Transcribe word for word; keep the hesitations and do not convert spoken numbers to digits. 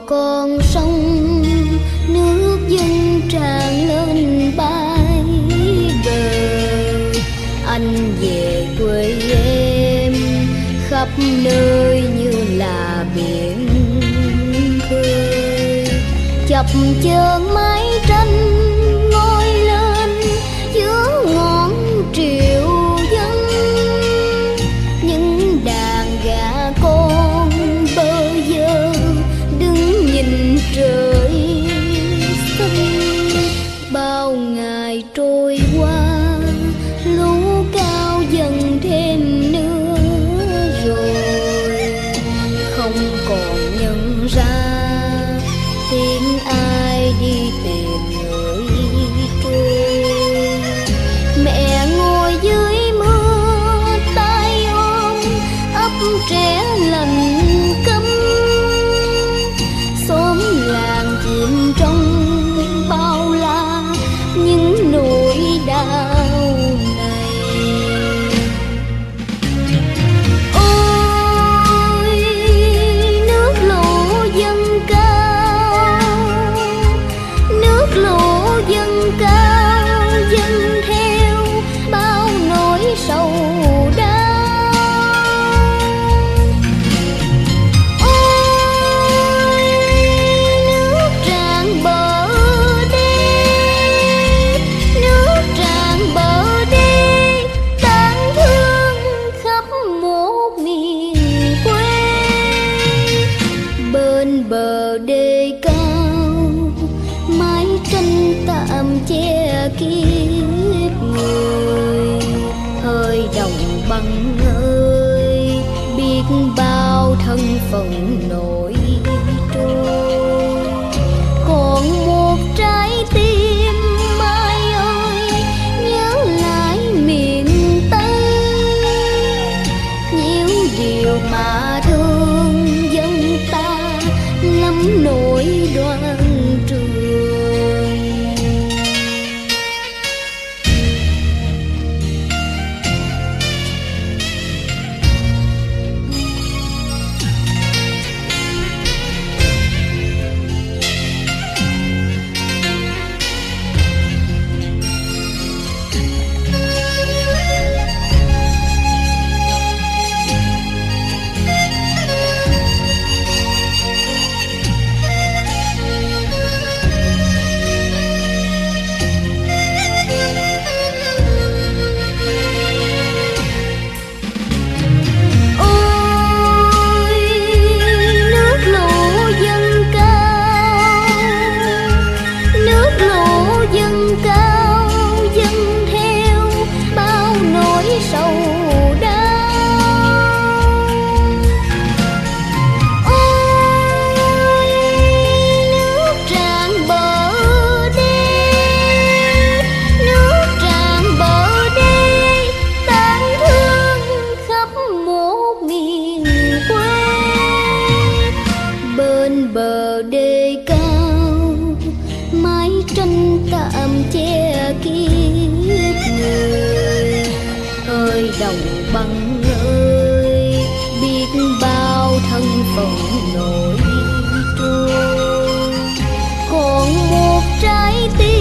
con sông, nước dâng tràn lên bãi bờ. Anh về quê em khắp nơi như là biển khơi, chập chờn mái tranh ngoi lên giữa ngọn triều dân. Những đàn gà con bơ vơ đứng nhìn trời xanh. Bao ngày trôi qua lũ cao dần thêm nữa rồi, không còn nhận ra tiếng ai đi tìm người trôi. Mẹ ngồi dưới mưa tay ôm ấp trẻ lạnh câm, xóm làng chìm trong bao la những nỗi đau này. Ôi nước lũ dâng cao, nước lũ dâng cao dâng theo bao nỗi sầu đau. Ôi nước tràn bờ đê, nước tràn bờ đê tang thương khắp một miền quê. Bên bờ đê cao mái tranh tạm che kiếp người. Hơi đồng bằng ơi biết bao thân phận nổi trôi. Còn một trái tim mai ơi nhớ lại miền Tây, nhiều điều mà thương dân ta lắm nỗi đoan trường. Bờ đê cao mái tranh tạm che kiếp người. Ơi đồng bằng ơi biết bao thân phận nổi trôi. Còn một trái tim